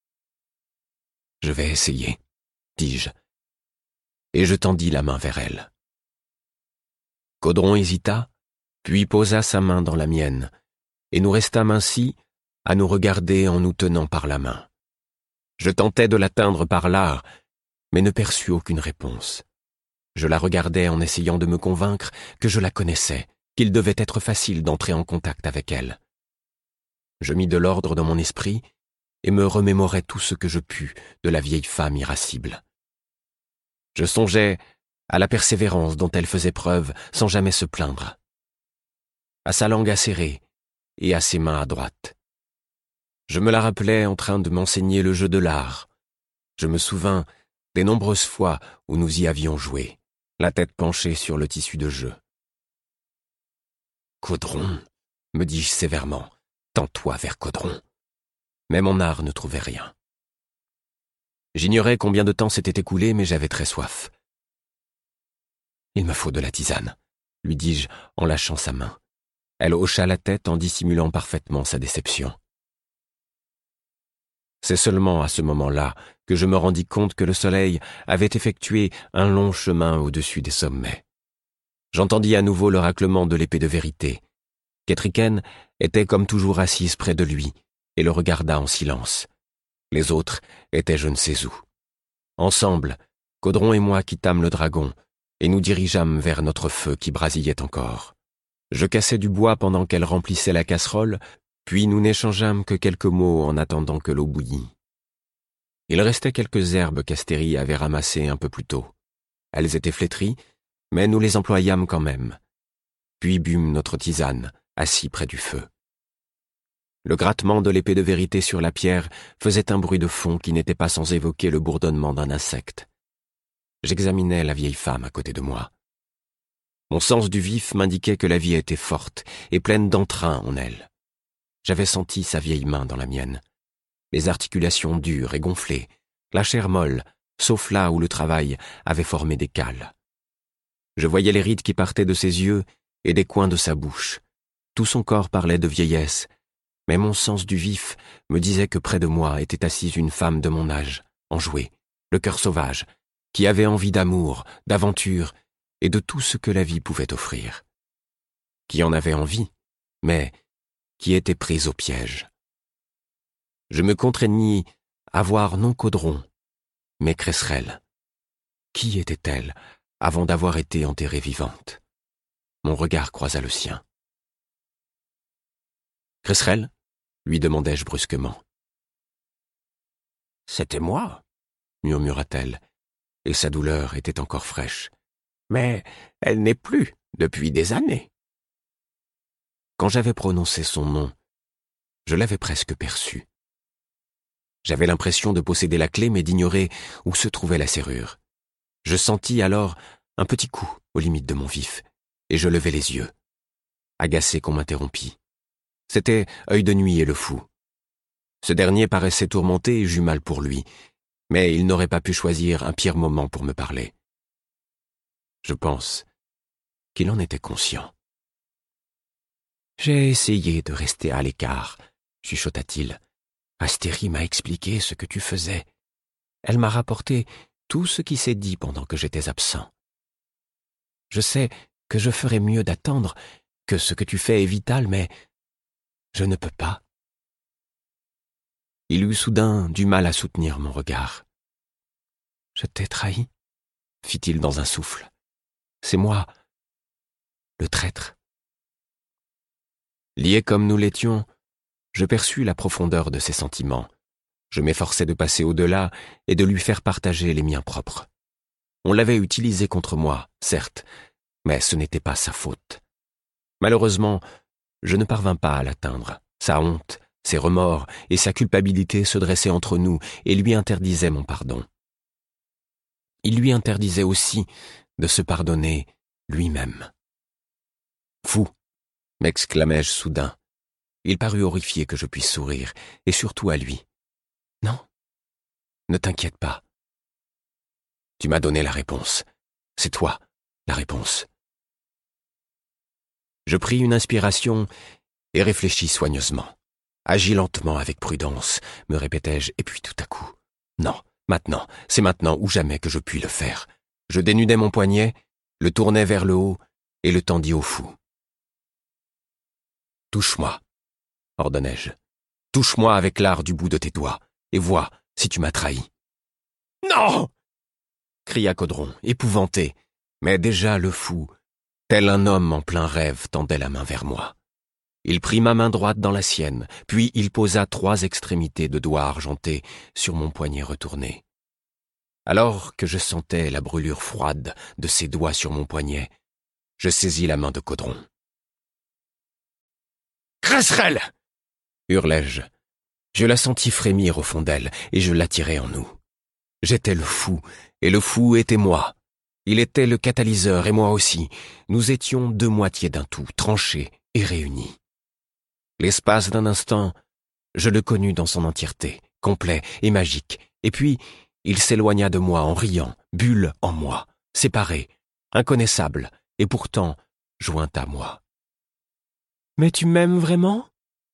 « Je vais essayer, » dis-je, et je tendis la main vers elle. Caudron hésita, puis posa sa main dans la mienne, et nous restâmes ainsi à nous regarder en nous tenant par la main. Je tentai de l'atteindre par l'art, mais ne perçus aucune réponse. Je la regardais en essayant de me convaincre que je la connaissais, qu'il devait être facile d'entrer en contact avec elle. Je mis de l'ordre dans mon esprit et me remémorai tout ce que je pus de la vieille femme irascible. Je songeais à la persévérance dont elle faisait preuve sans jamais se plaindre, à sa langue acérée et à ses mains adroites. Je me la rappelais en train de m'enseigner le jeu de l'art. Je me souvins des nombreuses fois où nous y avions joué, la tête penchée sur le tissu de jeu. « Caudron, » me dis-je sévèrement, « tends-toi vers Caudron. » Mais mon art ne trouvait rien. J'ignorais combien de temps s'était écoulé, mais j'avais très soif. « Il me faut de la tisane, » lui dis-je en lâchant sa main. Elle hocha la tête en dissimulant parfaitement sa déception. C'est seulement à ce moment-là que je me rendis compte que le soleil avait effectué un long chemin au-dessus des sommets. J'entendis à nouveau le raclement de l'épée de Vérité. Kétriken était comme toujours assise près de lui et le regarda en silence. Les autres étaient je ne sais où. Ensemble, Caudron et moi quittâmes le dragon et nous dirigeâmes vers notre feu qui brasillait encore. Je cassai du bois pendant qu'elle remplissait la casserole, puis nous n'échangeâmes que quelques mots en attendant que l'eau bouillît. Il restait quelques herbes qu'Astérie avait ramassées un peu plus tôt. Elles étaient flétries, mais nous les employâmes quand même. Puis bûmes notre tisane, assis près du feu. Le grattement de l'épée de Vérité sur la pierre faisait un bruit de fond qui n'était pas sans évoquer le bourdonnement d'un insecte. J'examinais la vieille femme à côté de moi. Mon sens du vif m'indiquait que la vie était forte et pleine d'entrain en elle. J'avais senti sa vieille main dans la mienne, les articulations dures et gonflées, la chair molle, sauf là où le travail avait formé des cales. Je voyais les rides qui partaient de ses yeux et des coins de sa bouche. Tout son corps parlait de vieillesse, mais mon sens du vif me disait que près de moi était assise une femme de mon âge, enjouée, le cœur sauvage, qui avait envie d'amour, d'aventure et de tout ce que la vie pouvait offrir. Qui en avait envie, mais qui était prise au piège. Je me contraignis à voir non Caudron, mais Cresserelle. Qui était-elle avant d'avoir été enterrée vivante? Mon regard croisa le sien. « Cresserelle ?» lui demandai-je brusquement. « C'était moi, » murmura-t-elle, et sa douleur était encore fraîche. « Mais elle n'est plus depuis des années. » Quand j'avais prononcé son nom, je l'avais presque perçu. J'avais l'impression de posséder la clé, mais d'ignorer où se trouvait la serrure. Je sentis alors un petit coup aux limites de mon vif, et je levai les yeux, agacé qu'on m'interrompît. C'était Œil de Nuit et le fou. Ce dernier paraissait tourmenté et j'eus mal pour lui, mais il n'aurait pas pu choisir un pire moment pour me parler. Je pense qu'il en était conscient. J'ai essayé de rester à l'écart, chuchota-t-il. Astérie m'a expliqué ce que tu faisais. Elle m'a rapporté tout ce qui s'est dit pendant que j'étais absent. Je sais que je ferais mieux d'attendre, que ce que tu fais est vital, mais je ne peux pas. Il eut soudain du mal à soutenir mon regard. « Je t'ai trahi » fit-il dans un souffle. « C'est moi, le traître. » Liés comme nous l'étions, je perçus la profondeur de ses sentiments. Je m'efforçai de passer au-delà et de lui faire partager les miens propres. On l'avait utilisé contre moi, certes, mais ce n'était pas sa faute. Malheureusement, je ne parvins pas à l'atteindre. Sa honte, ses remords et sa culpabilité se dressaient entre nous et lui interdisaient mon pardon. Il lui interdisait aussi de se pardonner lui-même. « Fou !» m'exclamai-je soudain. Il parut horrifié que je puisse sourire, et surtout à lui. « Non, ne t'inquiète pas. Tu m'as donné la réponse. C'est toi, la réponse. » Je pris une inspiration et réfléchis soigneusement. Agis lentement avec prudence, me répétai-je, et puis tout à coup. Non, maintenant, c'est maintenant ou jamais que je puis le faire. Je dénudai mon poignet, le tournai vers le haut et le tendis au fou. « Touche-moi, » ordonnai-je. « Touche-moi avec l'art du bout de tes doigts, et vois si tu m'as trahi. »« Non !» cria Caudron, épouvanté, mais déjà le fou, tel un homme en plein rêve, tendait la main vers moi. Il prit ma main droite dans la sienne, puis il posa 3 extrémités de doigts argentés sur mon poignet retourné. Alors que je sentais la brûlure froide de ses doigts sur mon poignet, je saisis la main de Caudron. « Cresserelle !» hurlai-je. Je la sentis frémir au fond d'elle, et je l'attirai en nous. J'étais le fou, et le fou était moi. Il était le catalyseur, et moi aussi. Nous étions 2 moitiés d'un tout, tranchés et réunis. L'espace d'un instant, je le connus dans son entièreté, complet et magique, et puis il s'éloigna de moi en riant, bulle en moi, séparé, inconnaissable, et pourtant joint à moi. « Mais tu m'aimes vraiment ?»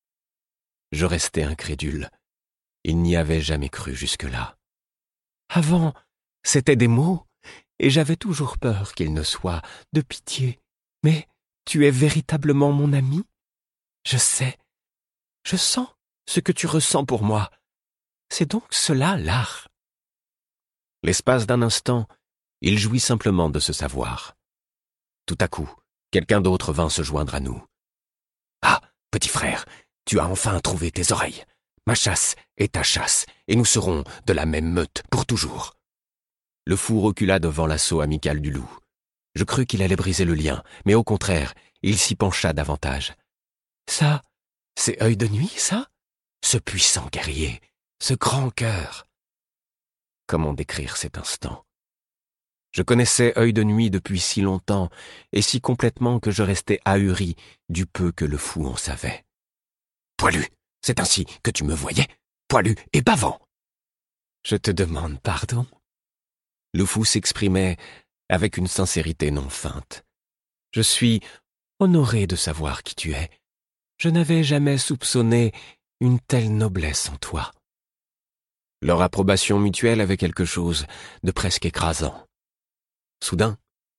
Je restai incrédule. Il n'y avait jamais cru jusque-là. « Avant, c'étaient des mots, et j'avais toujours peur qu'ils ne soient de pitié. Mais tu es véritablement mon ami ? Je sais, je sens ce que tu ressens pour moi. C'est donc cela l'art. » L'espace d'un instant, il jouit simplement de ce savoir. Tout à coup, quelqu'un d'autre vint se joindre à nous. « Ah, petit frère, tu as enfin trouvé tes oreilles. Ma chasse est ta chasse, et nous serons de la même meute pour toujours. » Le fou recula devant l'assaut amical du loup. Je crus qu'il allait briser le lien, mais au contraire, il s'y pencha davantage. « Ça, c'est Œil de Nuit, ça ? Ce puissant guerrier, ce grand cœur !» Comment décrire cet instant ? Je connaissais Œil de Nuit depuis si longtemps et si complètement que je restais ahuri du peu que le fou en savait. « Poilu, c'est ainsi que tu me voyais, poilu et bavant !»« Je te demande pardon. » Le fou s'exprimait avec une sincérité non feinte. « Je suis honoré de savoir qui tu es. Je n'avais jamais soupçonné une telle noblesse en toi. » Leur approbation mutuelle avait quelque chose de presque écrasant. Soudain,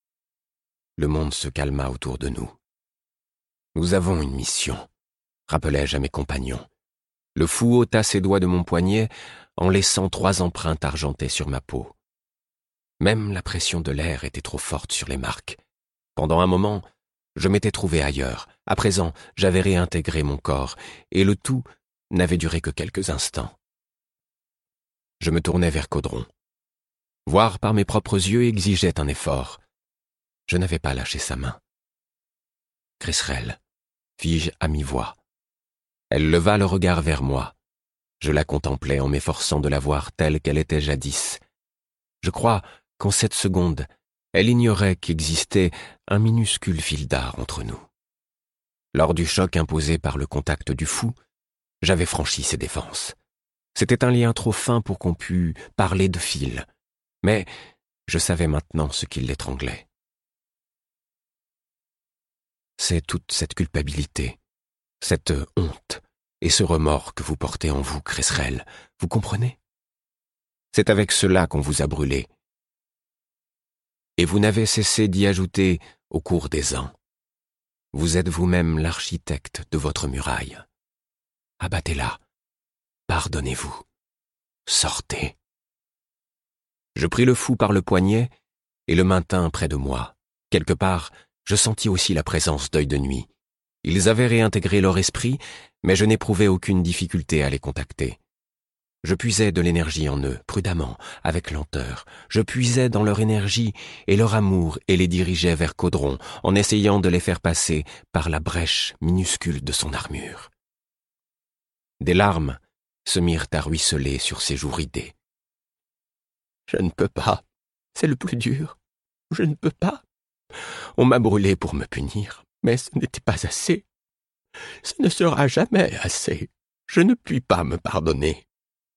le monde se calma autour de nous. « Nous avons une mission », rappelai-je à mes compagnons. Le fou ôta ses doigts de mon poignet en laissant 3 empreintes argentées sur ma peau. Même la pression de l'air était trop forte sur les marques. Pendant un moment, je m'étais trouvé ailleurs. À présent, j'avais réintégré mon corps, et le tout n'avait duré que quelques instants. Je me tournai vers Caudron. Voir par mes propres yeux exigeait un effort. Je n'avais pas lâché sa main. « Cresserelle », fis-je à mi-voix. Elle leva le regard vers moi. Je la contemplais en m'efforçant de la voir telle qu'elle était jadis. Je crois qu'en cette seconde, elle ignorait qu'existait un minuscule fil d'art entre nous. Lors du choc imposé par le contact du fou, j'avais franchi ses défenses. C'était un lien trop fin pour qu'on pût parler de fil, mais je savais maintenant ce qui l'étranglait. C'est toute cette culpabilité, Cette honte et ce remords que vous portez en vous, Cresserelle, vous comprenez? C'est avec cela qu'on vous a brûlé. Et vous n'avez cessé d'y ajouter au cours des ans. Vous êtes vous-même l'architecte de votre muraille. Abattez-la. Pardonnez-vous. Sortez. Je pris le fou par le poignet et le maintins près de moi. Quelque part, je sentis aussi la présence d'Œil de Nuit. Ils avaient réintégré leur esprit, mais je n'éprouvais aucune difficulté à les contacter. Je puisais de l'énergie en eux, prudemment, avec lenteur. Je puisais dans leur énergie et leur amour et les dirigeais vers Caudron, en essayant de les faire passer par la brèche minuscule de son armure. Des larmes se mirent à ruisseler sur ses joues ridées. « Je ne peux pas, c'est le plus dur. Je ne peux pas. On m'a brûlé pour me punir, mais ce n'était pas assez. Ce ne sera jamais assez. Je ne puis pas me pardonner. »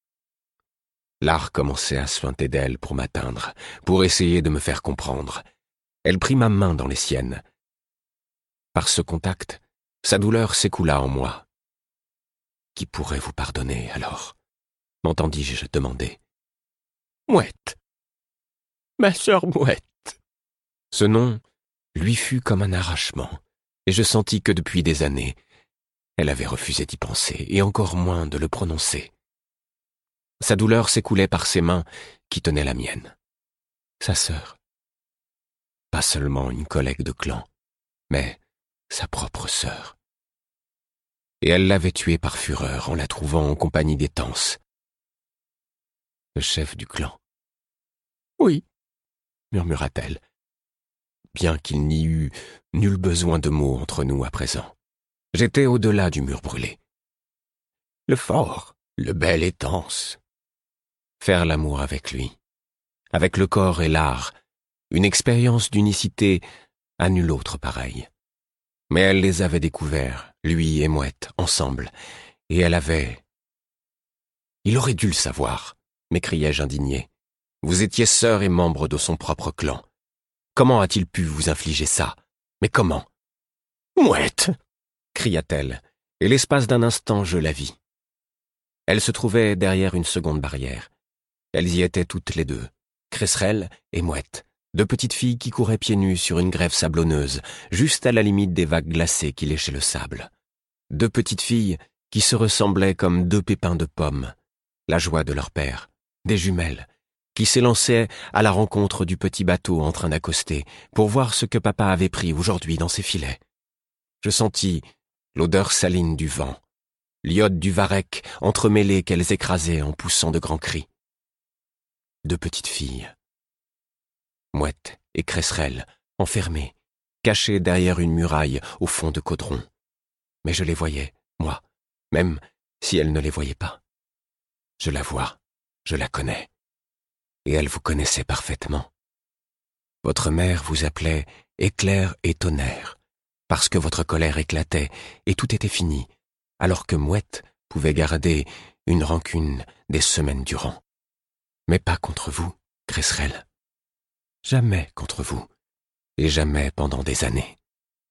L'art commençait à suinter d'elle pour m'atteindre, pour essayer de me faire comprendre. Elle prit ma main dans les siennes. Par ce contact, sa douleur s'écoula en moi. « Qui pourrait vous pardonner, alors ?» m'entendis-je demander. « Mouette. Ma sœur Mouette. » Ce nom lui fut comme un arrachement, et je sentis que depuis des années, elle avait refusé d'y penser, et encore moins de le prononcer. Sa douleur s'écoulait par ses mains qui tenaient la mienne. Sa sœur. Pas seulement une collègue de clan, mais sa propre sœur. Et elle l'avait tuée par fureur en la trouvant en compagnie des Tances, le chef du clan. « Oui, » murmura-t-elle, bien qu'il n'y eût nul besoin de mots entre nous à présent. J'étais au-delà du mur brûlé. Le fort, le bel et Tance. Faire l'amour avec lui, avec le corps et l'art, une expérience d'unicité à nul autre pareille. Mais elle les avait découverts, lui et Mouette, ensemble, et elle avait... Il aurait dû le savoir, m'écriai-je indigné. Vous étiez sœur et membre de son propre clan. Comment a-t-il pu vous infliger ça? Mais comment? Mouette! Cria-t-elle, et l'espace d'un instant je la vis. Elle se trouvait derrière une seconde barrière. Elles y étaient toutes les deux, Cresserelle et Mouette, deux petites filles qui couraient pieds nus sur une grève sablonneuse, juste à la limite des vagues glacées qui léchaient le sable. Deux petites filles qui se ressemblaient comme deux pépins de pommes, la joie de leur père, des jumelles, qui s'élançaient à la rencontre du petit bateau en train d'accoster pour voir ce que papa avait pris aujourd'hui dans ses filets. Je sentis l'odeur saline du vent, l'iode du varech entremêlé qu'elles écrasaient en poussant de grands cris. Deux petites filles, Mouette et Cresserelle, enfermées, cachées derrière une muraille au fond de Caudron. Mais je les voyais, moi, même si elles ne les voyaient pas. Je la vois, je la connais, et elle vous connaissait parfaitement. Votre mère vous appelait Éclair et Tonnerre, parce que votre colère éclatait et tout était fini, alors que Mouette pouvait garder une rancune des semaines durant. Mais pas contre vous, Cresserelle. Jamais contre vous, et jamais pendant des années.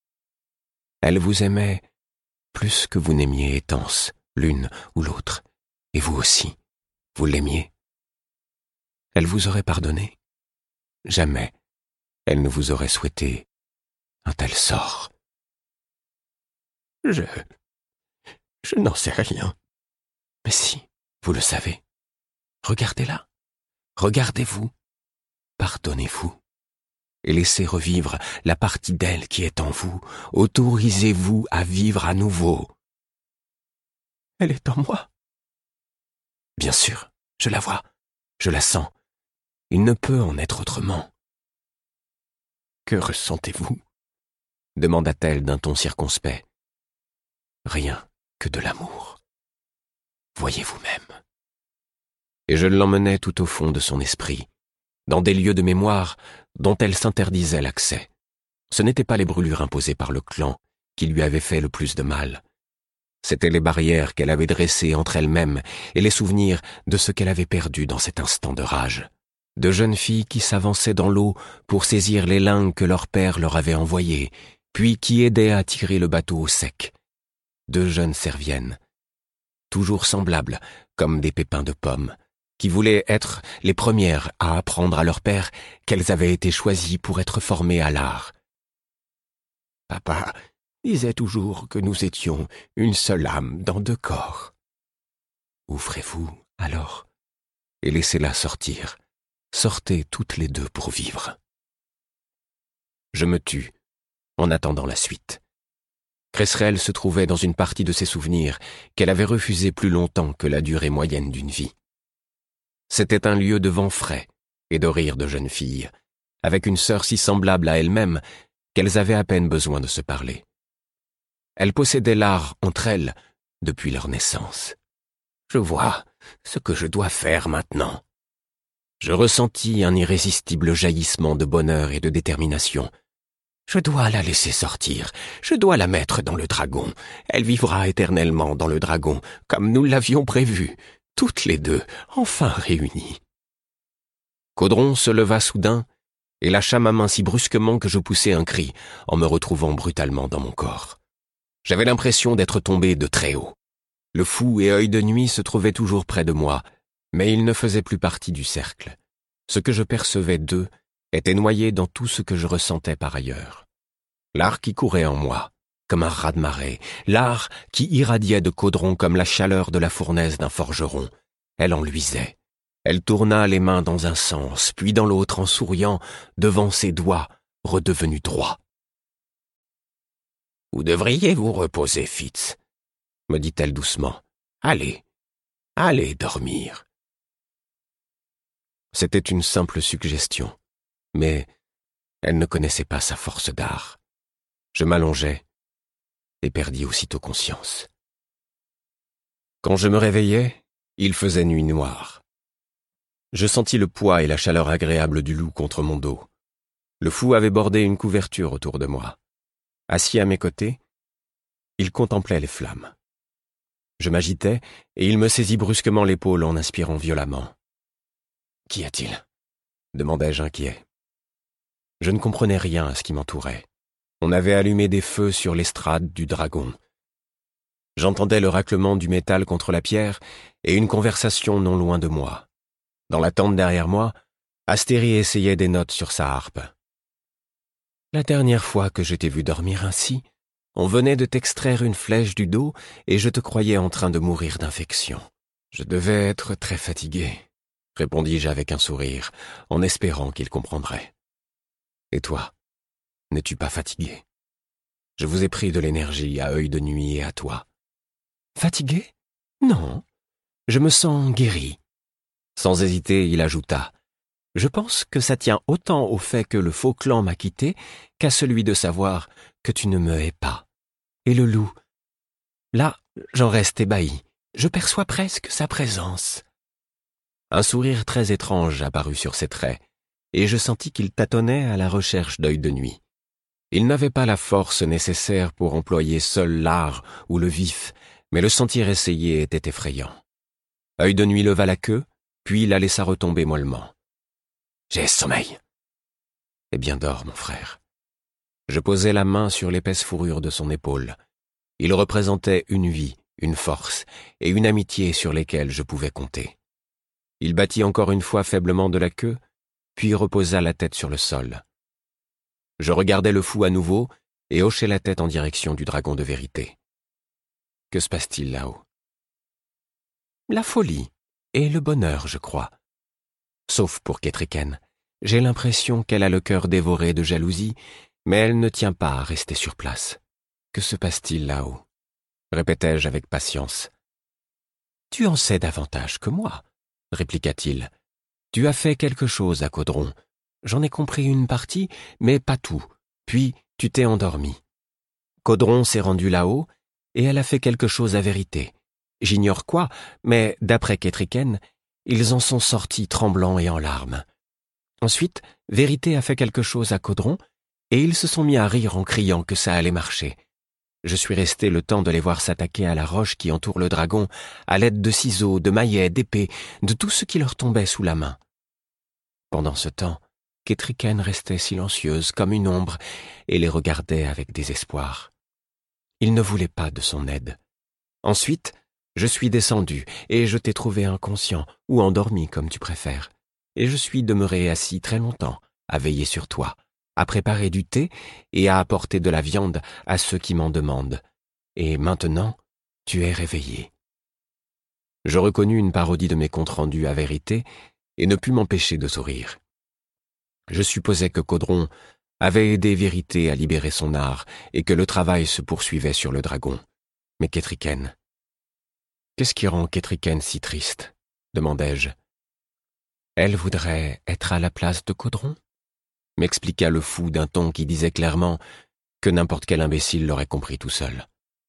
Elle vous aimait plus que vous n'aimiez Étance, l'une ou l'autre, et vous aussi, vous l'aimiez. Elle vous aurait pardonné. Jamais elle ne vous aurait souhaité un tel sort. Je n'en sais rien. Mais si, vous le savez. Regardez-la. Regardez-vous, pardonnez-vous, et laissez revivre la partie d'elle qui est en vous. Autorisez-vous à vivre à nouveau. Elle est en moi. Bien sûr, je la vois, je la sens. Il ne peut en être autrement. Que ressentez-vous? Demanda-t-elle d'un ton circonspect. Rien que de l'amour. Voyez vous-même. Et je l'emmenai tout au fond de son esprit, dans des lieux de mémoire dont elle s'interdisait l'accès. Ce n'étaient pas les brûlures imposées par le clan qui lui avaient fait le plus de mal. C'étaient les barrières qu'elle avait dressées entre elle-même et les souvenirs de ce qu'elle avait perdu dans cet instant de rage. De jeunes filles qui s'avançaient dans l'eau pour saisir les lingues que leur père leur avait envoyées, puis qui aidaient à tirer le bateau au sec. 2 jeunes Serviennes, toujours semblables, comme des pépins de pommes, qui voulaient être les premières à apprendre à leur père qu'elles avaient été choisies pour être formées à l'art. Papa disait toujours que nous étions une seule âme dans 2 corps. Ouvrez-vous, alors, et laissez-la sortir. Sortez toutes les 2 pour vivre. Je me tus, en attendant la suite. Cresserelle se trouvait dans une partie de ses souvenirs qu'elle avait refusé plus longtemps que la durée moyenne d'une vie. C'était un lieu de vent frais et de rire de jeunes filles, avec une sœur si semblable à elles-mêmes qu'elles avaient à peine besoin de se parler. Elles possédaient l'art entre elles depuis leur naissance. Je vois ce que je dois faire maintenant. Je ressentis un irrésistible jaillissement de bonheur et de détermination. Je dois la laisser sortir, je dois la mettre dans le dragon. Elle vivra éternellement dans le dragon, comme nous l'avions prévu, toutes les 2, enfin réunies. Caudron se leva soudain et lâcha ma main si brusquement que je poussai un cri en me retrouvant brutalement dans mon corps. J'avais l'impression d'être tombé de très haut. Le fou et Œil de Nuit se trouvaient toujours près de moi, mais ils ne faisaient plus partie du cercle. Ce que je percevais d'eux était noyé dans tout ce que je ressentais par ailleurs. L'art qui courait en moi, comme un raz-de-marée, l'art qui irradiait de Caudron comme la chaleur de la fournaise d'un forgeron. Elle en luisait. Elle tourna les mains dans un sens, puis dans l'autre en souriant, devant ses doigts, redevenus droits. « Vous devriez vous reposer, Fitz, » me dit-elle doucement. « Allez, allez dormir. » C'était une simple suggestion, mais elle ne connaissait pas sa force d'art. Je m'allongeai et perdis aussitôt conscience. Quand je me réveillai, il faisait nuit noire. Je sentis le poids et la chaleur agréable du loup contre mon dos. Le fou avait bordé une couverture autour de moi. Assis à mes côtés, il contemplait les flammes. Je m'agitais et il me saisit brusquement l'épaule en inspirant violemment. « Qu'y a-t-il » demandai-je inquiet. Je ne comprenais rien à ce qui m'entourait. On avait allumé des feux sur l'estrade du dragon. J'entendais le raclement du métal contre la pierre et une conversation non loin de moi. Dans la tente derrière moi, Astérie essayait des notes sur sa harpe. « La dernière fois que je t'ai vu dormir ainsi, on venait de t'extraire une flèche du dos et je te croyais en train de mourir d'infection. Je devais être très fatigué, » répondis-je avec un sourire, en espérant qu'il comprendrait. « Et toi, n'es-tu pas fatigué? Je vous ai pris de l'énergie à Œil de Nuit et à toi. »« Fatigué? Non, je me sens guéri. » Sans hésiter, il ajouta. « Je pense que ça tient autant au fait que le faux clan m'a quitté qu'à celui de savoir que tu ne me hais pas. Et le loup? Là, j'en reste ébahi. Je perçois presque sa présence. » Un sourire très étrange apparut sur ses traits, et je sentis qu'il tâtonnait à la recherche d'Œil de Nuit. Il n'avait pas la force nécessaire pour employer seul l'art ou le vif, mais le sentir essayer était effrayant. Œil de Nuit leva la queue, puis la laissa retomber mollement. « J'ai sommeil. »« Eh bien dors, mon frère. » Je posai la main sur l'épaisse fourrure de son épaule. Il représentait une vie, une force et une amitié sur lesquelles je pouvais compter. Il battit encore une fois faiblement de la queue, puis reposa la tête sur le sol. Je regardai le fou à nouveau et hochai la tête en direction du dragon de vérité. Que se passe-t-il là-haut? La folie et le bonheur, je crois. Sauf pour Ketriken. J'ai l'impression qu'elle a le cœur dévoré de jalousie, mais elle ne tient pas à rester sur place. Que se passe-t-il là-haut? Répétai-je avec patience. Tu en sais davantage que moi, répliqua-t-il. Tu as fait quelque chose à Caudron. J'en ai compris une partie, mais pas tout. Puis tu t'es endormi. Caudron s'est rendu là-haut, et elle a fait quelque chose à Vérité. J'ignore quoi, mais d'après Ketriken, ils en sont sortis tremblants et en larmes. Ensuite, Vérité a fait quelque chose à Caudron, et ils se sont mis à rire en criant que ça allait marcher. Je suis resté le temps de les voir s'attaquer à la roche qui entoure le dragon, à l'aide de ciseaux, de maillets, d'épées, de tout ce qui leur tombait sous la main. Pendant ce temps, Ketriken restait silencieuse comme une ombre et les regardait avec désespoir. Il ne voulait pas de son aide. Ensuite, je suis descendu et je t'ai trouvé inconscient ou endormi comme tu préfères. Et je suis demeuré assis très longtemps, à veiller sur toi, à préparer du thé et à apporter de la viande à ceux qui m'en demandent. Et maintenant, tu es réveillé. » Je reconnus une parodie de mes comptes rendus à vérité et ne pus m'empêcher de sourire. Je supposais que Caudron avait aidé Vérité à libérer son art et que le travail se poursuivait sur le dragon. Mais Kétriken... Qu'est-ce qui rend Kétriken si triste ? Demandai-je. Elle voudrait être à la place de Caudron, m'expliqua le fou d'un ton qui disait clairement que n'importe quel imbécile l'aurait compris tout seul.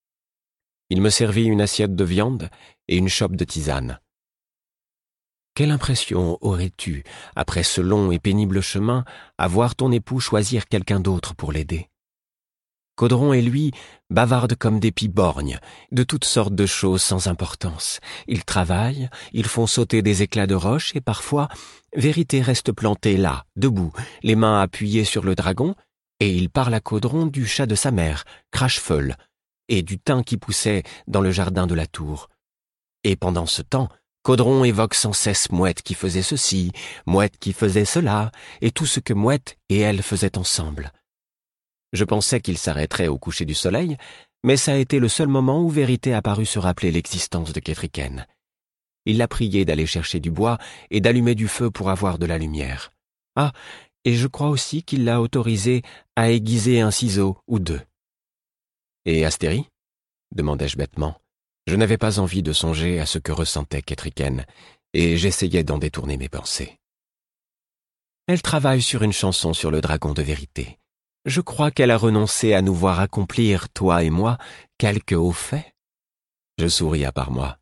Il me servit une assiette de viande et une chope de tisane. Quelle impression aurais-tu, après ce long et pénible chemin, à voir ton époux choisir quelqu'un d'autre pour l'aider ? Caudron et lui bavardent comme des pies-borgnes, de toutes sortes de choses sans importance. Ils travaillent, ils font sauter des éclats de roche et parfois, Vérité reste plantée là, debout, les mains appuyées sur le dragon, et il parle à Caudron du chat de sa mère, Crachefeuille, et du thym qui poussait dans le jardin de la tour. Et pendant ce temps, Caudron évoque sans cesse Mouette qui faisait ceci, Mouette qui faisait cela, et tout ce que Mouette et elle faisaient ensemble. Je pensais qu'il s'arrêterait au coucher du soleil, mais ça a été le seul moment où Vérité a paru se rappeler l'existence de Kétriken. Il l'a prié d'aller chercher du bois et d'allumer du feu pour avoir de la lumière. Ah, et je crois aussi qu'il l'a autorisé à aiguiser un ciseau ou deux. « Et Astérie ?» demandai-je bêtement. Je n'avais pas envie de songer à ce que ressentait Kétriken, et j'essayais d'en détourner mes pensées. Elle travaille sur une chanson sur le dragon de Vérité. Je crois qu'elle a renoncé à nous voir accomplir, toi et moi, quelques hauts faits. Je souris à part moi.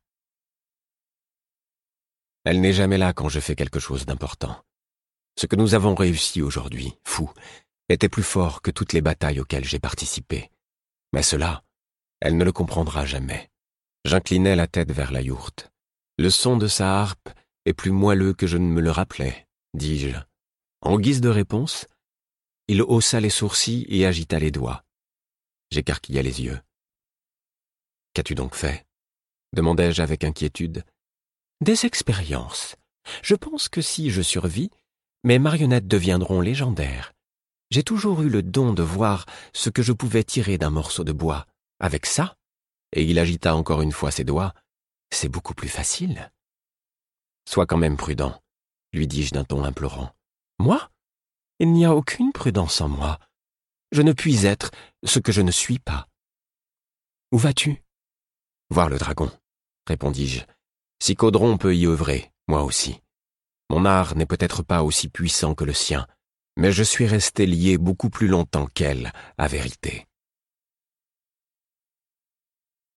Elle n'est jamais là quand je fais quelque chose d'important. Ce que nous avons réussi aujourd'hui, fou, était plus fort que toutes les batailles auxquelles j'ai participé. Mais cela, elle ne le comprendra jamais. J'inclinai la tête vers la yourte. Le son de sa harpe est plus moelleux que je ne me le rappelais, dis-je. En guise de réponse, il haussa les sourcils et agita les doigts. J'écarquillai les yeux. « Qu'as-tu donc fait ?» demandai-je avec inquiétude. « Des expériences. Je pense que si je survis, mes marionnettes deviendront légendaires. J'ai toujours eu le don de voir ce que je pouvais tirer d'un morceau de bois. Avec ça, et il agita encore une fois ses doigts, c'est beaucoup plus facile. »« Sois quand même prudent, » lui dis-je d'un ton implorant. « Moi ? Il n'y a aucune prudence en moi. Je ne puis être ce que je ne suis pas. »« Où vas-tu ? » ?»« Voir le dragon, » répondis-je. « Si Caudron peut y œuvrer, moi aussi. Mon art n'est peut-être pas aussi puissant que le sien, mais je suis resté lié beaucoup plus longtemps qu'elle, à Vérité. »